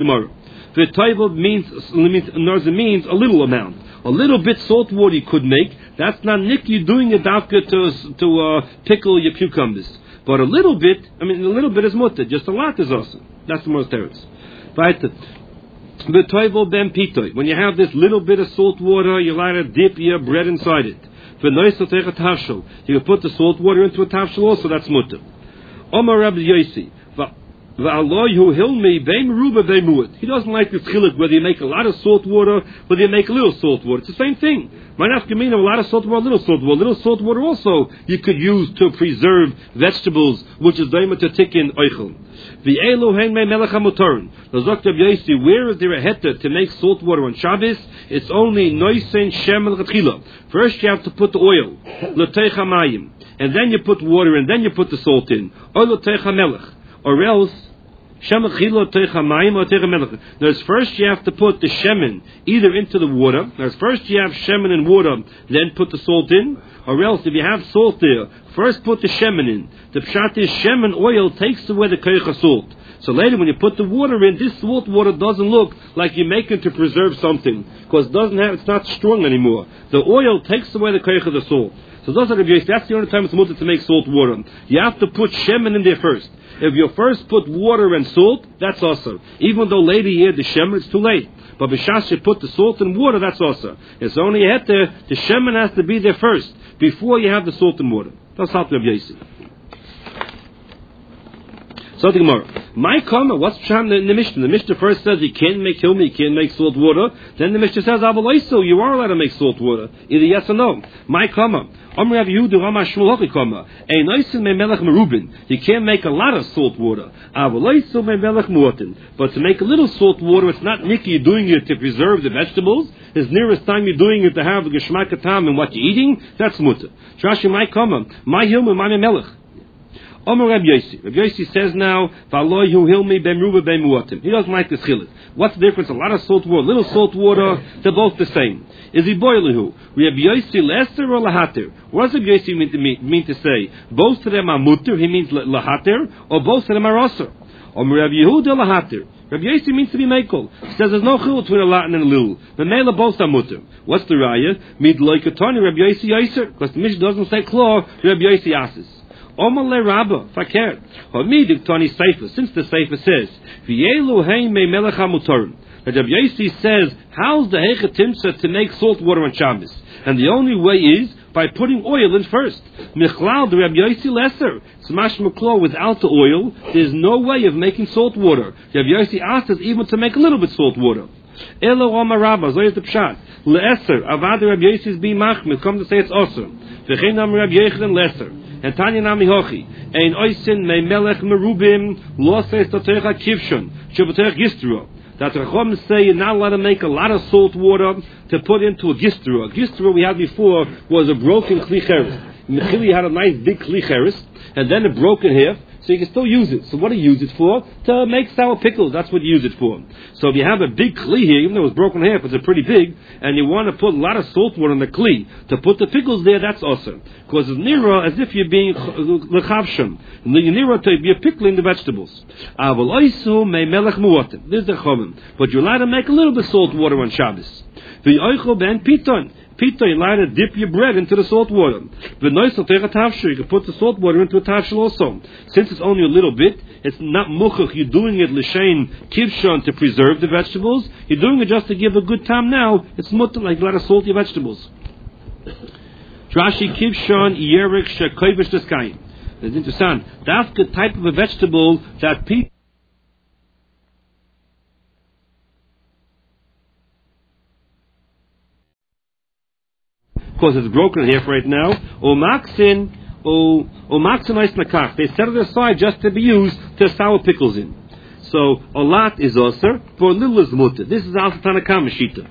Gemara. V'toivel means a little amount. A little bit salt water you could make. That's not nick. You're doing it after to pickle your cucumbers. But a little bit is mutter. Just a lot is awesome. That's the most teretz. Right. V'toivel ben pitoy. When you have this little bit of salt water, you like to dip your bread inside it. V'noisotech you can put the salt water into a tafshel also. That's mutter. Omar Rabbi Yosi. He doesn't like this chiluk whether you make a lot of salt water, whether you make a little salt water. It's the same thing. A lot of salt water, little salt water. Little salt water also you could use to preserve vegetables, which is daima to tikkun oichel. Where is there a heter to make salt water on Shabbos? It's only noisen shemel chetchila. First you have to put the oil, l'teich hamayim, and then you put water, and then you put the salt in. Or l'teich hamelech. Or else, there's first you have to put the shemen either into the water. There's first you have shemen and water, then put the salt in. Or else, if you have salt there, first put the shemen in. The pshat is shemen oil takes away the koich of salt. So later when you put the water in, this salt water doesn't look like you're making to preserve something. Because it's not strong anymore. The oil takes away the koich of the salt. So that's the only time it's mutter to make salt water. You have to put shemen in there first. If you first put water and salt, that's also. Even though later you add the shemen, it's too late. But b'shas you put the salt and water, that's also. It's only heter, the shemen has to be there first, before you have the salt and water. That's how to have Yossi. So the Gemara. My comment, what's in the Mishnah? The Mishnah first says you can't make hilmi, you can't make salt water. Then the Mishnah says, Avalaiso, you are allowed to make salt water. Either yes or no. My comment. You can't make a lot of salt water. But to make a little salt water, it's not nicky, you're doing it to preserve the vegetables. It's nearest time you're doing it to have the geshmak tam in what you're eating. That's mutter. Trashi my comment. My hilmi, my melech. Omer Rabbi Yosi. Rabbi Yosi says now, he doesn't like this chiluk. What's the difference? A lot of salt water, little salt water, they're both the same. Is he boilihu? Rabbi Yosi leser or lahater? What does Rabbi Yosi mean to say? Both of them are mutter, he means lahater, or both of them are aser? Omer Rabbi Yehuda lahater. Rabbi Yosi means to be mekel. He says there's no chiluk between a lot and a little. The mela both are mutter. What's the raya? Mid loikatoni Rabbi Yosi yaser. Because the Mishnah doesn't say claw, Rabbi Yosi ases. Omale Rabba, Fakir. Homidik Tony Seifer, since the Seifer says, Vielu Hein Me Melech HaMutorim. Rabbi Yosi says, how's the Hechatimsa to make salt water on Shabbos? And the only way is by putting oil in first. Michlal, the Rabbi Yosi lesser. Smash Meklo, without the oil, there's no way of making salt water. Rabbi Yosi asked us even to make a little bit salt water. Elo Omar Rabba, so is the Pshat. Le'eser, Avad Rabbi Yosi's be machmir, come to say it's awesome. V'chein Am Rabbi Yechiden lesser. And Tanya Nami Hochi, Ein Oisin Me Melech Merubim, Lo says Totecha Kivshon, Shabbatech Gistro. That Rachom say you're not allowed to make a lot of salt water to put into a gistro. A gistro we had before was a broken klicheres. Mechili had a nice big klicheres, and then it broke in half, so you can still use it. So what do you use it for? To make sour pickles. That's what you use it for. So if you have a big kli here, even though it's broken in half, it's a pretty big, and you want to put a lot of salt water in the kli to put the pickles there, that's awesome. Because it's nearer as if you're being lechavshim. You're nearer to you're pickling the vegetables. This is the chomim. But you're allowed to make a little bit of salt water on Shabbos. Pita, you're allowed to dip your bread into the salt water. You can put the salt water into a tafshel also. Since it's only a little bit, it's not muchach, you're doing it l'shein kivshon to preserve the vegetables. You're doing it just to give a good time now. It's mutter like a lot of salty vegetables. Rashi kivshon yerik shekovish deskayim. It's interesting. That's the type of a vegetable that people because it's broken in half right now. They set it aside just to be used to sour pickles in. So a lot is aser, for a little is mutter. This is also Tanakama Shita.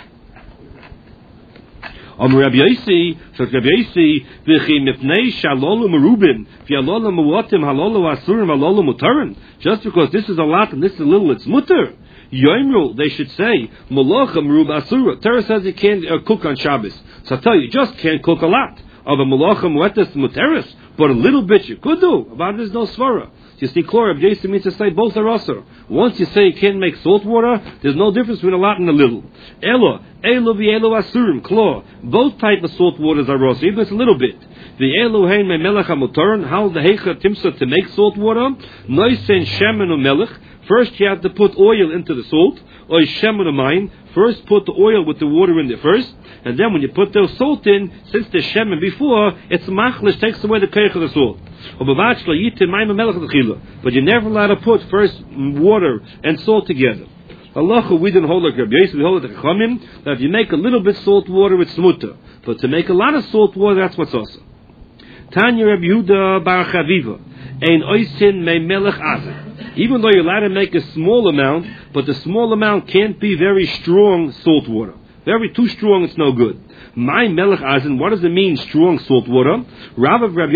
Rabbi Yosi, Rabbi Yosi, v'chi mipnei shalolu merubim, v'yalolu mewatim, halolu asurim, halolu mutarim. Just because this is a lot and this is a little, it's mutter. Yoimru, they should say, Malacha Merub Asura. Torah says you can't cook on Shabbos. So I tell you, you just can't cook a lot of a Malacha Muetas Muteris, but a little bit you could do. About there's no svara. You see, Rabbi Yossi means to say both are also. Once you say you can't make salt water, there's no difference between a lot and a little. Elo asurim, claw. Both type of salt waters are also, even if it's a little bit. The elo hein me melech hamutar, how the heicha timsa to make salt water. Noisen shemen u melech. First you have to put oil into the salt. Oy shemen u mayim. First put the oil with the water in there first. And then when you put the salt in, since the shemen before, it's machlish, takes away the keich of the salt. But you're never allowed to put first water and salt together. Allah, we didn't hold like Rabbi Yossi, we hold like Chachamim, that if you make a little bit salt water, it's mutter. But to make a lot of salt water, that's what's also. Tanya Rabbi Yehuda Bar Chaviva, ein oisin me melech azer. Even though you're allowed to make a small amount, but the small amount can't be very strong salt water. Too strong, it's no good. My melech azen, what does it mean, strong salt water? Rabba Rabbi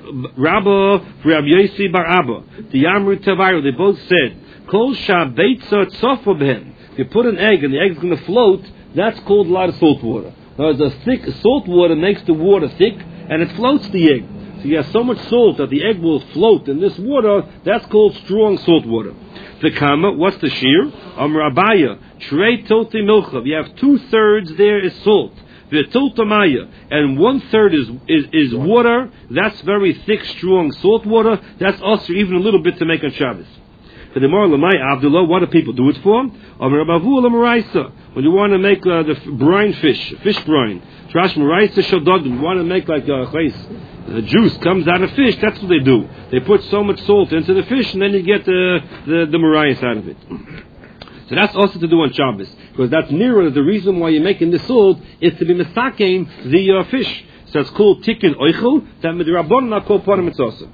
Yossi Bar Abba, the Yamru Tavaru, they both said, Kol shabeitza tzofa b'hem. If you put an egg and the egg is going to float, that's called a lot of salt water. Now, the thick salt water makes the water thick, and it floats the egg. So you have so much salt that the egg will float in this water, that's called strong salt water. The kama, what's the shear? Amrabaya, trei tilti milcha. You have 2/3 there is salt. The tiltamaya, and 1/3 is water. That's very thick, strong salt water. That's also even a little bit to make on Shabbos. For the moral of my Abdullah, what do people do it for? When you want to make the brine fish brine, trash maraisa shadagim. You want to make like the juice comes out of fish. That's what they do. They put so much salt into the fish, and then you get the marais out of it. So that's also to do on Shabbos, because that's nearer. The reason why you're making the salt is to be misakein the fish. So it's called tikkun oichel. That midrabon not called panim mitzvah.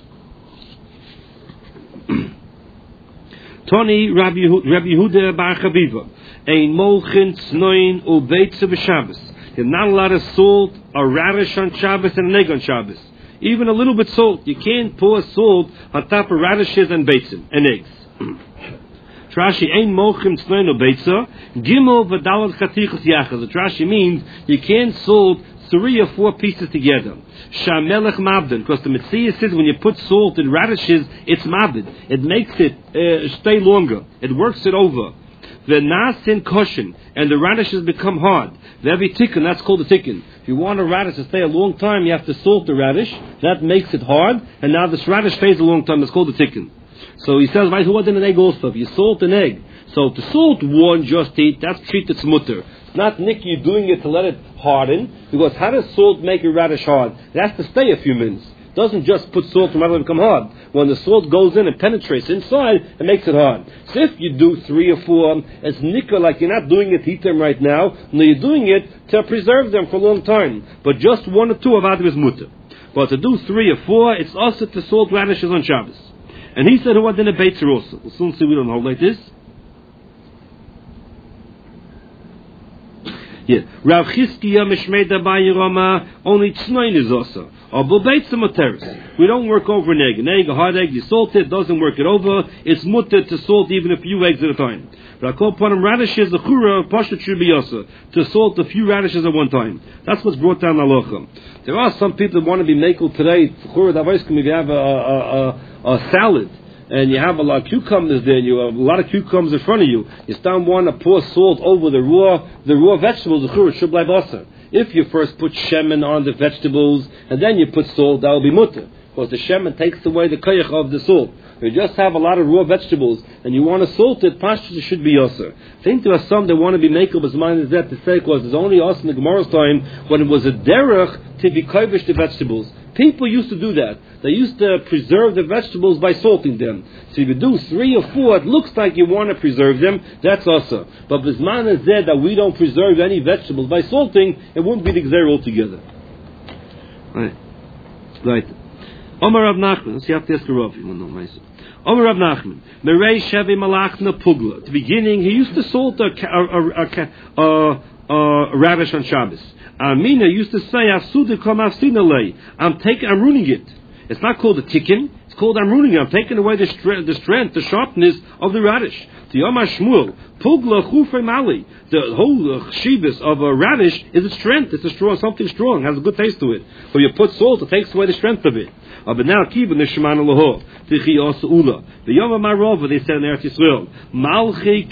Tony Rabbi Yehuda Bar Chaviva, ein molchin snoin ubeitza b'Shabbos. You're not allowed to salt a radish on Shabbos and an egg on Shabbos. Even a little bit salt. You can't pour salt on top of radishes and beitzim and eggs. Trashi ein molchin snoin ubeitza gimel v'dalad chatichas yachas. The Trashi means you can't salt 3 or 4 pieces together. Shamelech mabden, because the Metziah says when you put salt in radishes, it's mabed. It makes it stay longer. It works it over. The nasin koshin, and the radishes become hard. Every tikkun, that's called a tikkun. If you want a radish to stay a long time, you have to salt the radish. That makes it hard, and now this radish stays a long time. It's called a tikkun. So he says, right, who wants an egg also? If you salt an egg, so to salt one just eat, that's treated mutter. It's not Nicky doing it to let it harden, because how does salt make a radish hard? It has to stay a few minutes. It doesn't just put salt and let it become hard. When the salt goes in and penetrates inside, it makes it hard. So if you do 3 or 4, it's nicker, like you're not doing it to eat them right now, no, you're doing it to preserve them for a long time. But just 1 or 2 avad is mutter. But to do 3 or 4, it's also to salt radishes on Shabbos. And he said, who had in a Beitzer also? We'll soon see we don't hold like this. Yeah. Rav Chizkiya Mishmeda Bayirama, only Tznoin is also. We don't work over an egg. An egg, a hard egg, you salt it, doesn't work it over. It's mutter to salt even a few eggs at a time. But I call upon them radishes, the chura, pashat should be also, to salt a few radishes at one time. That's what's brought down halacha. There are some people that want to be makel today. Chura, if you have a salad, and you have a lot of cucumbers there, and you have a lot of cucumbers in front of you, you still want to pour salt over the raw vegetables, the chura should be asa. If you first put shemen on the vegetables, and then you put salt, that will be mutter. Because the shemen takes away the koyach of the salt. If you just have a lot of raw vegetables, and you want to salt it, pashtus should be yasser. I think there are some that want to be makel, but mine is that to say, because there's only us in the Gemara's time, when it was a derech to be kovish the vegetables. People used to do that. They used to preserve the vegetables by salting them. So if you do 3 or 4, it looks like you want to preserve them, that's also. But Bisman has said that we don't preserve any vegetables by salting, it wouldn't be the gzer altogether. Right. Omar Rav Nachman, let's see after this Rav, you know myself. Omar Rav Nachman, Merei Shevi Malachna Pugla. At the beginning, he used to salt a radish on Shabbos. Amina used to say, I'm ruining it. It's not called a tikkun, it's called I'm ruining it. I'm taking away the strength, the sharpness of the radish. The Yomar Shmuel, Pugla Chufre Mali. The whole shibis of a radish is a strength. It's a strong, something strong, has a good taste to it. When you put salt, it takes away the strength of it. But now, Kiva Nishman Laho, Tichi Ula. The Yomar Marova, they said in Eretz Yisrael, Malchi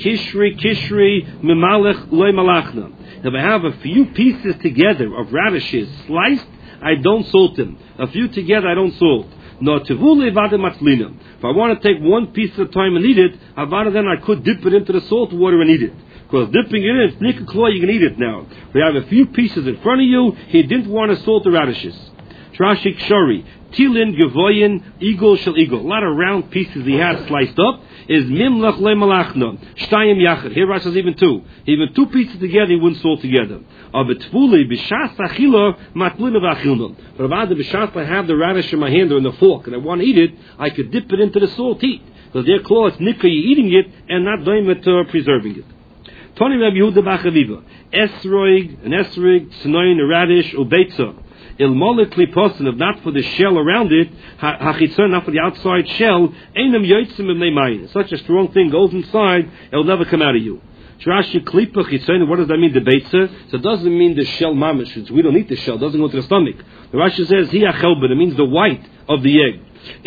Kishri Mimalech Loy Malachna. If I have a few pieces together of radishes sliced, I don't salt them. A few together, I don't salt. No tivule vade matlina. If I want to take one piece at a time and eat it, then I could dip it into the salt water and eat it. Because dipping it in, sneak a claw, you can eat it now. We have a few pieces in front of you. He didn't want to salt the radishes. Trashik shori, tilin gevoyin, eagle shall eagle. A lot of round pieces he had sliced up. Is mimlach le malachna shtayim yachad. Here Rashi says even two two pieces together he wouldn't salt together. But b'shas achila matlina v'achilna. But if I have the radish in my hand or in the fork and I want to eat it, I could dip it into the salt eat. Because their claw is nikka, you're eating it and not doing it preserving it. Tony Rabbi Yehuda Bachaviva esroig tznoin a radish ubeitza. Il molikli posen, if not for the shell around it, hachitzon, not for the outside shell, einam yotzim imnei. Such a strong thing goes inside, it will never come out of you. Shrashi klipa chitzon, what does that mean? The beitza. So it doesn't mean the shell mamish. We don't eat the shell; it doesn't go to the stomach. The Rashi says hi achelben. It means the white of the egg.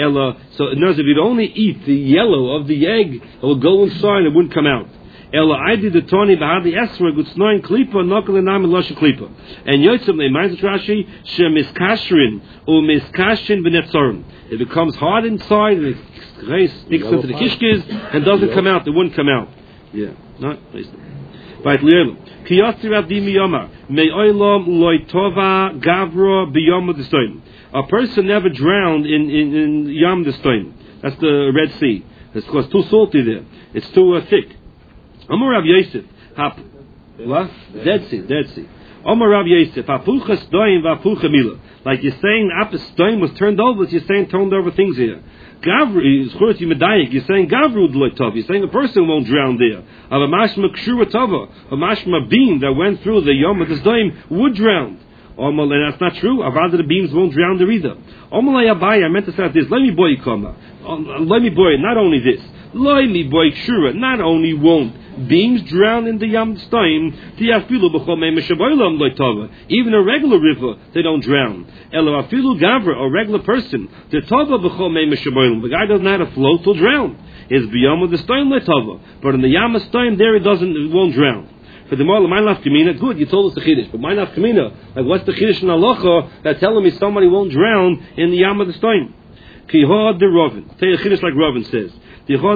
So in other words, if you'd only eat the yellow of the egg, it will go inside and it wouldn't come out. Ella I did the Tony Bahadi Esra good snoring klipa knuckle and name Lasha klipa. And Yotzim they mind Rashi shemiskashrin or miskashin benetzorim. It becomes hard inside and it sticks into the kishkes and doesn't come out. It wouldn't come out. Yeah, not listen. Right, Lielu. Kiyotzi Rabdi Miyomar Me'olam Loitova Gavra Biyom Destoim. A person never drowned in Yam Destoim. That's the Red Sea. It's because too salty there. It's too thick. Amar Rav Yosef, what? Dead Sea. Amar Rav Yosef, hapucha stoim v'hapucha mila. Like you're saying, the stoim was turned over. You're saying turned over things here. Gavru is churti medayik. You're saying gavru d'loitov. You're saying a person won't drown there. Of a mashma kshura tova, a mashma beam that went through the yom of the stoim would drown. And that's not true. Rather the beams won't drown there either. Omalei Abai, I meant to say this. Let me boy kama. Let me boy. Not only this. Let me boy kshura. Not only won't beams drown in the Yam Stein, even a regular river, they don't drown. A regular person, the guy doesn't have to float to drown. Is beyond the Stein letava, but in the Yam Stein there it won't drown. For the Marla, my nafkamina, good, you told us the Chiddush, but my nafkamina, like what's the Chiddush in Halacha that telling me somebody won't drown in the Yam of the Stein? Kihad the Rovin. Tell you a Chiddush like Rovin says. Kihad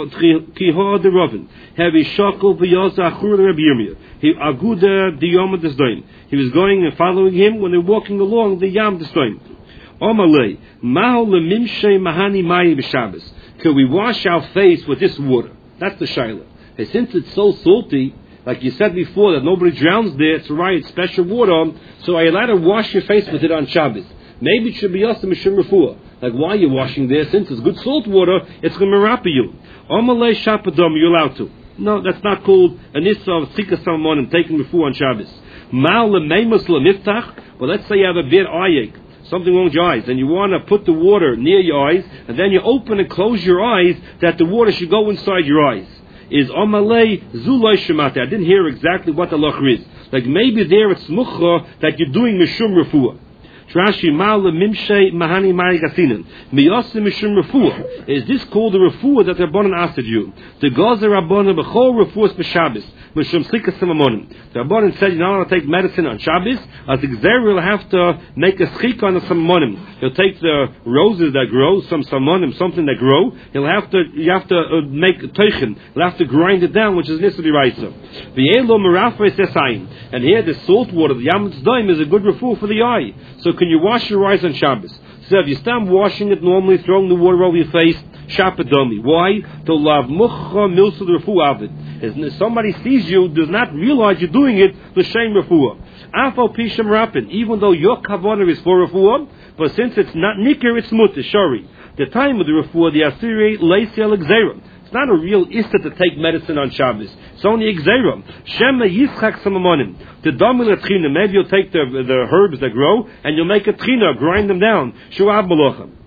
the Rovin. Heavy shakel v'yaza achur Rabbi Yirmiyah. He aguda the Yom of the Stein. He was going and following him when they're walking along the Yam of the Stein. Omalei, Maho lemimshe mahani mayi b'Shabbos. Can we wash our face with this water? That's the shaila. And since it's so salty, like you said before, that nobody drowns there, it's right, it's special water, so are you allowed to wash your face with it on Shabbos? Maybe it should be us, Mishum Refuah. Like, why are you washing there? Since it's good salt water, it's going to mirape you. Omalei shapadom, you're allowed to. No, that's not called an issa of tzika salmon and taking Refuah on Shabbos. Mal lemeimus lemiftach, well, let's say you have a bad eye ache, something wrong with your eyes, and you want to put the water near your eyes, and then you open and close your eyes, that the water should go inside your eyes. Is Omalei Zulay Shemate. I didn't hear exactly what the loch is. Like maybe there it's mucha that you're doing Mishum Refuah. Trashi Mal Mimshe Mahani Mai Gasinen. Miyasim Mishum Refuah. Is this called the Refuah that Rabbanan asked you? The Gazer Rabbanan Bechol Refuahs B'Shabbos. Mishum Slikas Samamonim. The Rabbanan said you're not going to take medicine on Shabbos. As Xer will have to make a schik on the Samamonim. He'll take the roses that grow, some Samamonim, something that grow. You have to make teichen. You'll have to grind it down, which is Nisri Raisa. V'yelo Merafei Sesayin. And here the salt water, the Yam Tzdaim, is a good refuah for the eye. So can you wash your eyes on Shabbos? So if you stop washing it normally, throwing the water over your face, shapadomi. Why? To lav mucha milsa the refuah of it. If somebody sees you, does not realize you're doing it, the shame refuah. Afal pisham rapin. Even though your kavanah is for refuah, but since it's not nikir, it's mutter, shari. The time of the refuah, the asiri leisi al exerim. It's not a real ista to take medicine on Shabbos. It's only exerim. Shema yischak samamonim. The domila tchina. Maybe you'll take the herbs that grow and you'll make a tchina, grind them down. Shu'ab malachim.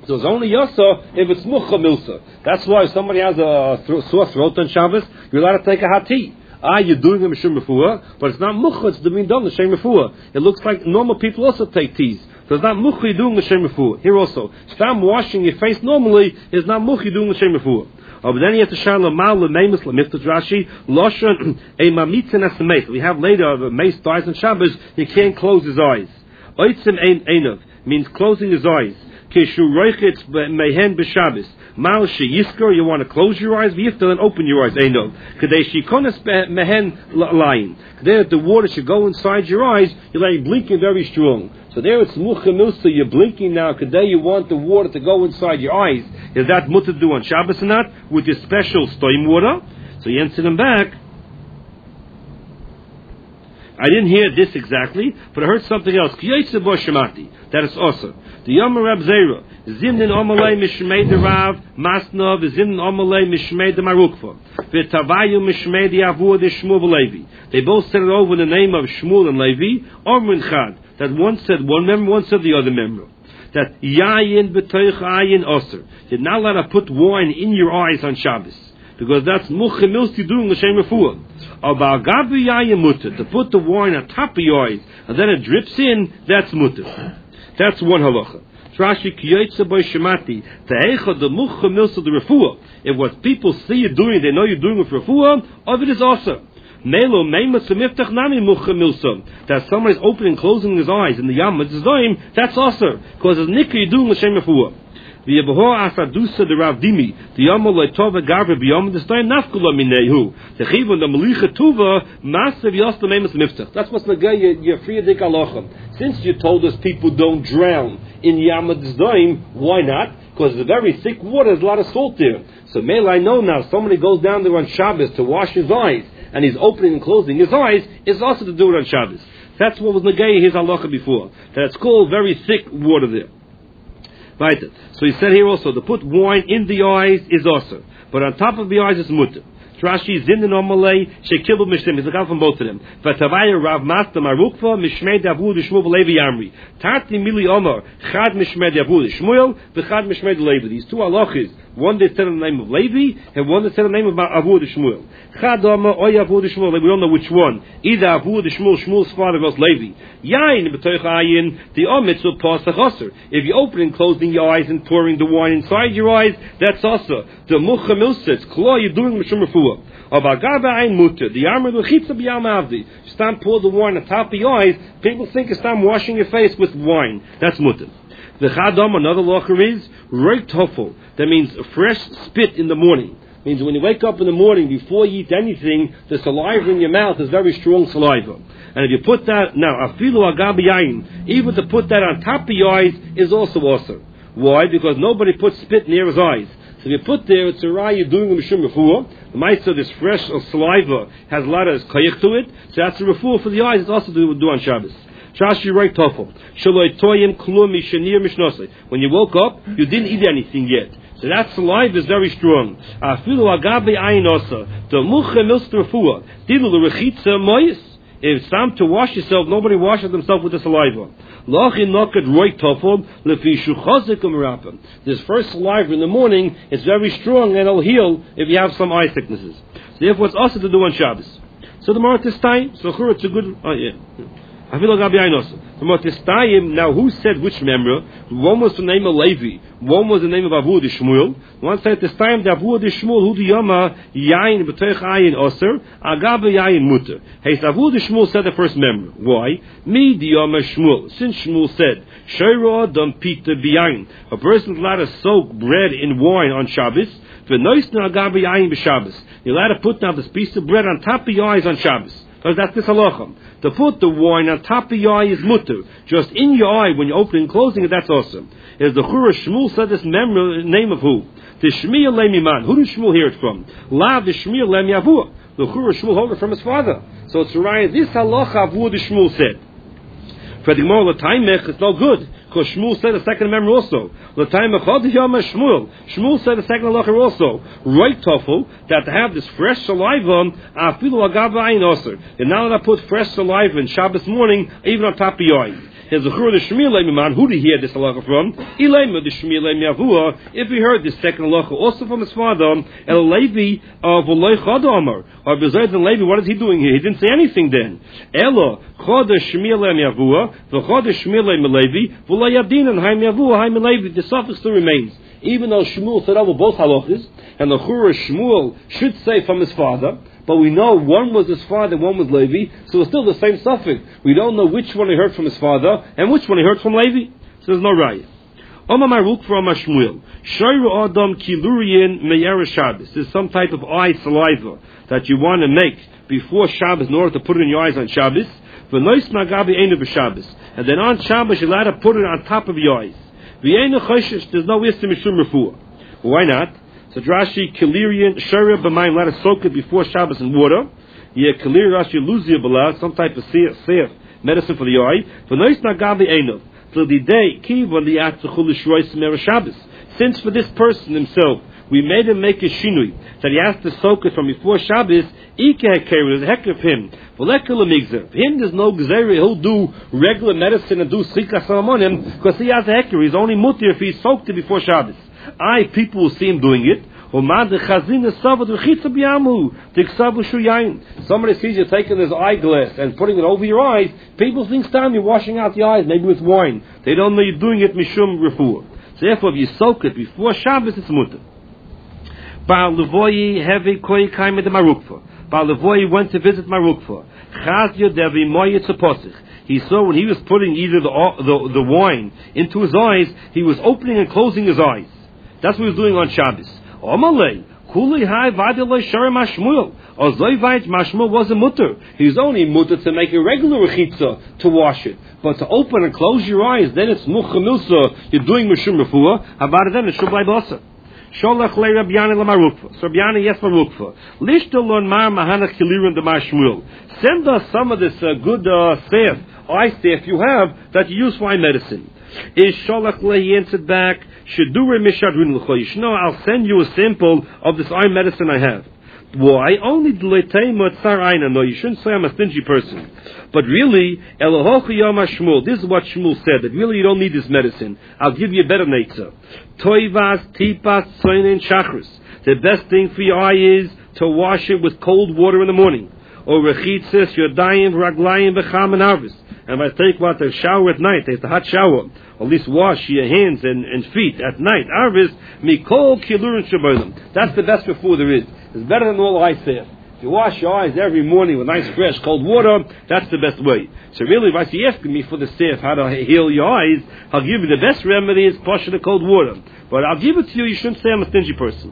So it's only yasa if it's mucha milsa. That's why if somebody has a sore throat on Shabbos, you're allowed to take a hati. You're doing a mishum refuah, but it's not mucha, it's the min dam l'shem refuah. It looks like normal people also take teas. So it's not mucha, you're doing l'shem refuah. Here also, stam washing your face normally is not mucha, you're doing l'shem refuah. But then you have to shine l'mal l'meimus l'miftat Rashi loshon a mamitzin as meis. We have later if a mace dies on Shabbos, he can't close his eyes. Oitzim einav means closing his eyes. Kishu roichetz mehen b'Shabbos. Mal sheyiskor, you want to close your eyes, v'yiftal and open your eyes. Einav kadei shikonas mehen layin. There, the water should go inside your eyes. You're like blinking very strong. So there it's mucha milsa. You're blinking now. Kadei, you want the water to go inside your eyes. Is that mutter to do on Shabbos or not? With your special stoim water. So you answer them back. I didn't hear this exactly, but I heard something else. That is also the Yom Rab Zera Zimnin Omalei Mishmei de Rav Masnov Zimnin Omalei Mishmei de Marukva V'Tavayu Mishmei de Avur de Shmuel Levi. They both said it over in the name of Shmuel and Levi. Omrin Chad, that one said one member, one said the other member. That Yayin B'Toich Ayin Oser. You're not allowed to put wine in your eyes on Shabbos, because that's muchemilsi doing l'shem refuah. About gabi yayin mutter, to put the wine on top of your eyes and then it drips in, that's mutter. That's one halacha. Rashi kiyotze by shemati te'echa the muchemilsi the refuah. If what people see you doing, they know you're doing with refuah, of it is also. Melo meima semiftach nami muchemilsa. That someone is opening and closing his eyes in the yam mitzvahim, that's also because it's nikah you're doing l'shem refuah. The Yebeho Asadusa the Rav Dimi, the Yomel Leitova Garva Biyom, the Stein Nafkula Minehu, the Chivon, the Melicha Tuva, Massive Yostam Emes Miftach. That's what's the guy, you're free of Dik Alochem. Since you told us people don't drown in Yamad Zdaim, why not? Because it's very thick water, there's a lot of salt there. So, Mele, I know now, somebody goes down there on Shabbos to wash his eyes, and he's opening and closing his eyes, it's also to do it on Shabbos. That's what was Negei his halacha before. That it's called very thick water there. Right. So he said here also, to put wine in the eyes is also, but on top of the eyes is mutter. Rashi Zimnin Omalei Shekibu Mishlim. He's looking from both of them. Vatavaya Rav Master Marukva Mishmei Davud Shmuel Levi Yamri. Tati Mili Omar Chad Mishmei Davud Shmuel V'Chad Mishmei Levi. These two halachas. One they said in the name of Levi, and one they said in the name of Avud Shmuel. Chad Omar Oy Avud Shmuel. We don't know which one. Either Avud Shmuel, Shmuel's father was Levi. Yain B'Toich Ayin. The Omitz will pass the chaser. If you open and closing your eyes and pouring the wine inside your eyes, that's also the Mucha Milsitz. Klo, you're doing Mishum Refuah. Of Agaba Ein Mutter, the armor of Chitza B'Yam Avdi. Stam pour the wine on top of your eyes. People think it's time washing your face with wine. That's Mutter. The Chadam, another locher is Reik Tofel. That means a fresh spit in the morning. Means when you wake up in the morning, before you eat anything, the saliva in your mouth is very strong saliva. And if you put that, now, Afilu Agabi Ein, even to put that on top of your eyes is also awesome. Why? Because nobody puts spit near his eyes. So if you put there, it's a raya, you're doing a mishum refuah. The mitzvah, this fresh saliva has a lot of kayach to it. So that's a refuah for the eyes. It's also do on Shabbos. Shashi Reik Tofel. Shaloi Toyim Klum Mishanir Mishnose. When you woke up, you didn't eat anything yet. So that saliva is very strong. Afilu Agabe Ayin Osa. The Mucha Milst Refuah. Dilu Rechitza Moyes. If it's time to wash yourself, nobody washes themselves with the saliva. This first saliva in the morning is very strong and it'll heal if you have some eye sicknesses. So therefore it's also to do on Shabbos. So the Maratis time, so it's a good, now who said which member? One was the name of Levi, one was the name of Avud Shmuel. One said this time the Avud Shmuel who the Yama Yain B'Toich Ayin Oser Agabe Yain Mutter. Hey, Avud Shmuel said the first member. Why? Me the Yama Shmuel. Since Shmuel said Sheira Dam Pita B'Yain, a person is allowed to soak bread in wine on Shabbos. V'Noisna Agabe Yain B'Shabbos. You're allowed to put down this piece of bread on top of your eyes on Shabbos. Because that's this halachah. To put the wine on top of your eye is mutter. Just in your eye when you're opening and closing it, that's awesome. As the Chura Shmuel said this name of who? The Shmiya Lemiman. Who did Shmuel hear it from? Lav the Shmiya Lem Yavua. The Chura Shmuel heard it from his father. So it's right. This halacha Avur the Shmuel said. For the Gemara L'Taimech, it's no good. Because Shmuel said the second member also. L'Taimech Chodiyama Shmuel. Shmuel said the second halacha also. Right Tofel, that to have this fresh saliva, Afilu Agava Ayin Oser. You're not allowed to put fresh saliva in Shabbos morning, even on top of your eye. His Zechur the Shmiel man, who did he hear this halacha from? Ilema the Shmiel Yavua. If he heard this second halacha also from his father, El Levi of Oloi Chad Amar, or besides Levi, what is he doing here? He didn't say anything then. Elo Chad Shmiel Yavua, the Chad Shmiel Levi, V'Lo Yadin and Haim Yavua, Haim Levi. The suffix still remains. Even though Shmuel said over both halachas, and the Chura Shmuel should say from his father, but we know one was his father, one was Levi, so it's still the same suffix. We don't know which one he heard from his father, and which one he heard from Levi. So there's no raya. Omar Maruk from Shmuel. Shayru Adam Kilurian Meyera Shabbos. There's some type of eye saliva that you want to make before Shabbos in order to put it in your eyes on Shabbos. V'nois Nagabi Einu b'Shabbos. And then on Shabbos you're allowed to put it on top of your eyes. V'yeinu Choshesh, there's no Istim Mishum Refuah. Why not? So Rashi Kilirian Shara b'mayim, let us soak it before Shabbos in water. Yeah, Kilir Rashi Luzia b'la, some type of safe medicine for the eye. V'nois Nagabi Einu. Till the day Kiva li'atzachul l'shrois mer Shabbos. Since for this person himself we made him make a shinui that he has to soak it from before Shabbos, there's a heck of him. For him there's no gzera, he'll do regular medicine and do sika salamonim because he has a hecker. He's only mutir if he's soaked it before Shabbos. People will see him doing it. Somebody sees you taking his eyeglass and putting it over your eyes. People think you're washing out the eyes, maybe with wine. They don't know you're doing it mishum refuah. So therefore, if you soak it before Shabbos, it's mutter. Baal Levoyi heavy koi kaime de Marukva. Baal Levoyi went to visit Marukva. Chazya devi moyet seposich. He saw when he was putting either the wine into his eyes, he was opening and closing his eyes. That's what he was doing on Shabbos. Omalei kuli hai vadilei sharem mashmuel. Ozoivait mashmuel was a mutter. He's only mutter to make a regular rechitza to wash it, but to open and close your eyes, then it's muchamilsa. You're doing mishum refuah. How about it then? It's shublai basa. Sholach le Rabbi Yana l'marukva. So Rabbi Yana, yes, marukva. Lishtalon mar mahana kilirun de mashmuel. Send us some of this good staff, eye staff you have that you use for eye medicine. Is Sholach le, he answered back, Shedure mishadrin l'choyish. No, I'll send you a sample of this eye medicine I have. Why? Only d'leitema tzar aina. No, you shouldn't say I'm a stingy person. But really, Elohochu yom Shmuel. This is what Shmuel said. That really you don't need this medicine. I'll give you a better nature. Toivas, tipas, tzoinin, chakras. The best thing for your eye is to wash it with cold water in the morning. Or rechitzes, yodayim, raglayim, v'cham and harvest. And if I take what a shower at night, take the hot shower, or at least wash your hands and feet at night. Harvest, mikol kilurin shabolim. That's the best before there is. It's better than all eye staff. If you wash your eyes every morning with nice fresh cold water, that's the best way. So really, if I see asking me for the staff how to heal your eyes, I'll give you the best remedy is push the cold water. But I'll give it to you. You shouldn't say I'm a stingy person.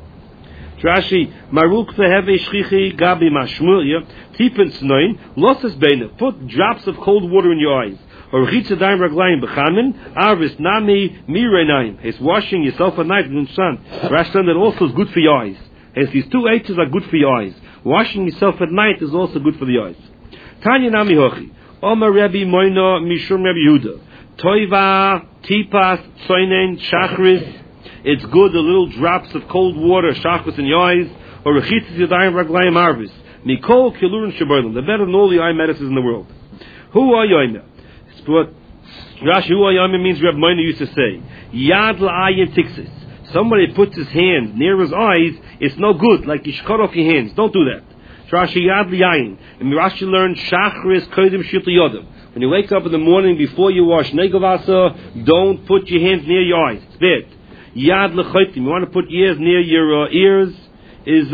Rashi, Maruk veheve shchichi gabi mashmulia tipen snoin losses beina. Put drops of cold water in your eyes. Or chitzadayim raglayim bechamin arvis nami mirenaim. It's washing yourself at night in the sun. Rashi said that also is good for your eyes. As these two H's are good for your eyes. Washing yourself at night is also good for the eyes. Tanya nami hochi. Omer Rebbe Moino Mishum Rebbe Yehuda. Toiva tipas tzoinen chachris. It's good, the little drops of cold water, shachris in your eyes, or rechitzis yadayim raglayim arvis. Mikol kilurin shabolim. They're better than all the eye medicines in the world. Hu ayoyna. It's what Rashi hu ayoyna means. Reb Moina used to say, Yad la'ayin tixis. Somebody puts his hand near his eyes, it's no good. Like you should cut off your hands. Don't do that. Rashi yad li'ayin. And Rashi learned shachris kodim shita yodam. When you wake up in the morning before you wash negavasa, don't put your hands near your eyes. It's bad. Yad lechotim. You want to put your ears near your ears is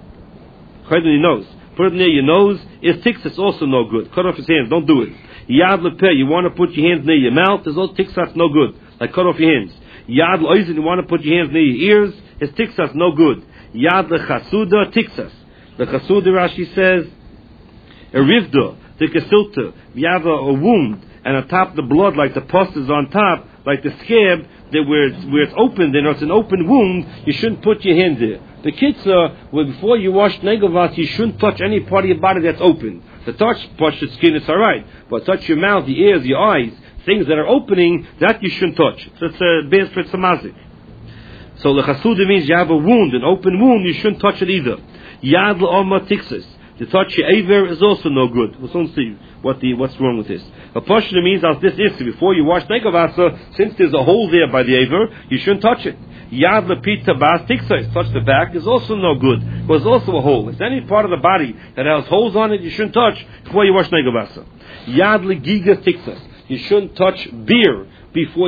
chotim your nose. Put it near your nose is tixas also no good. Cut off his hands. Don't do it. Yad lepeh. You want to put your hands near your mouth. There's all tixas no good. Like cut off your hands. Yad leoizin. You want to put your hands near your ears is tixas no good. Yad lechasuda tixas. The chasuda Rashi says a rivda the kasilta. You have a wound and on top the blood like the pus is on top like the scab. That where it's open, then it's an open wound, you shouldn't put your hand there. The kitzah, before you wash negavas, you shouldn't touch any part of your body that's open. To touch the skin, it's alright. But touch your mouth, the ears, your eyes, things that are opening, that you shouldn't touch. So it's a base for tzamazik. So the chasuda means you have a wound, an open wound, you shouldn't touch it either. Yad la'oma tixis. To touch your aver is also no good. We'll soon see what's wrong with this. A portion means as this is before you wash negavasa, since there's a hole there by the aver, you shouldn't touch it. Yad lepita bas tiksa, touch the back is also no good. There's also a hole. It's any part of the body that has holes on it, you shouldn't touch before you wash negavasa. Yad legiga tiksa, you shouldn't touch beer before